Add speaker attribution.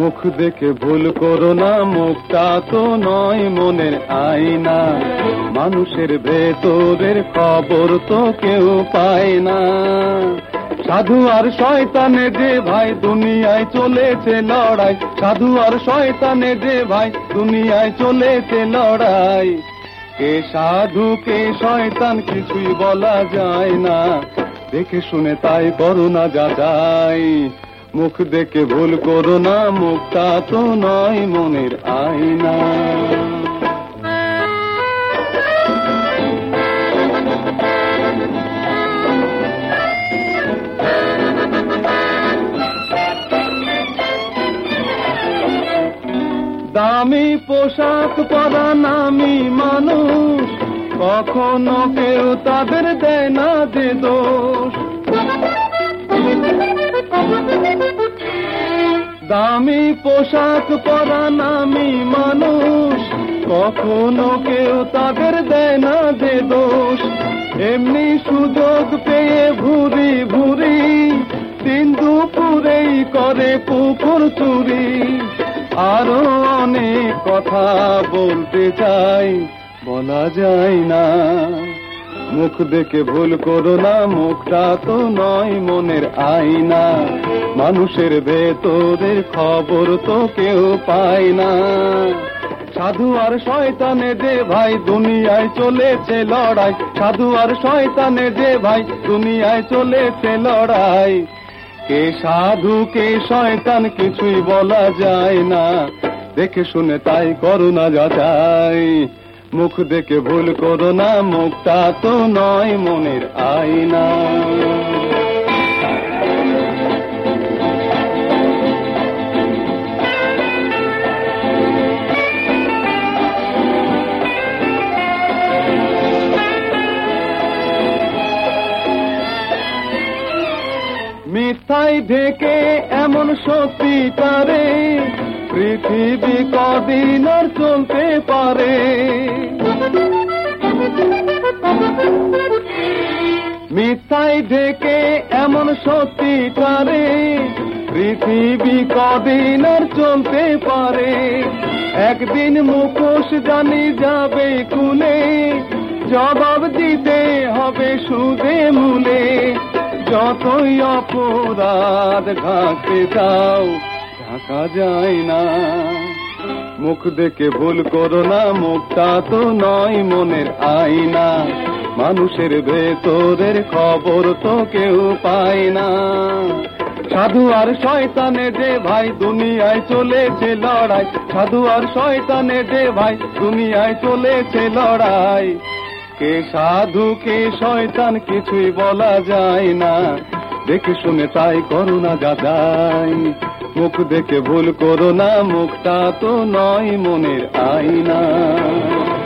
Speaker 1: মুখ দেখে ভুল করো না, মুখটা তো নয় মনের আয়না। মানুষের ভেতরের খবর তো কেউ পায় না। সাধু আর শয়তানে যে ভাই দুনিয়ায় চলেছে লড়াই, সাধু আর শয়তানে যে ভাই দুনিয়ায় চলেছে লড়াই। কে সাধু কে শয়তান কিছুই বলা যায় না, দেখে শুনে তাই করো না যাচাই। মুখ দেখে ভুল করো না, মুখটা তো নয় মনের আয়না। দামি পোশাক পরা নামি মানুষ, কখনো কেউ তাদের দেয় না যে দোষ। দামি পোশাক পরা নামি মানুষ, কখনো কেউ তাদের দেয় না যে দোষ। এমনি সুযোগ পেয়ে ভুরি ভুরি দিন দুপুরেই করে পুকুর চুরি। আরো অনেক কথা বলতে চাই, বলা যায় না। মুখ দেখে ভুল করো না, মুখটা তো নয় মনের আয়না। মানুষের ভেতরের খবর তো কেউ পায় না। সাধু আর শয়তানে যে ভাই দুনিয়ায় চলেছে লড়াই, সাধু আর শয়তানে যে ভাই দুনিয়ায় চলেছে লড়াই। কে সাধু কে শয়তান কিছুই বলা যায় না, দেখে শুনে তাই করো না যাচাই। মুখ দেখে ভুল করো না, মুখটা তো নয় মনের আয়না। মিথ্যায় ঢেকে এমন সত্যি তারে, পৃথিবী কদিন আর চলতে পারে। মিথ্যায় ঢেকে এমন সত্যি তারে, পৃথিবী কদিন আর চলতে পারে। একদিন মুখোশ জানি যাবে খুলে, জবাব দিতে হবে সুদে মূলে। যতই অপরাধ ঢাকতে যাও, ঢাকা যায় না। মুখ দেখে ভুল করো না, মুখটা তো নয় মনের আয়না। মানুষের ভেতরের খবর তো কেউ পায় না। সাধু আর শয়তানে যে ভাই দুনিয়ায় চলেছে লড়াই, সাধু আর শয়তানে যে ভাই দুনিয়ায় চলেছে লড়াই। কে সাধু কে শয়তান কিছুই বলা যায় না, দেখে শুনে তাই করো না যাচাই। মুখ দেখে ভুল করো না, মুখটা তো নয় মনের আয়না।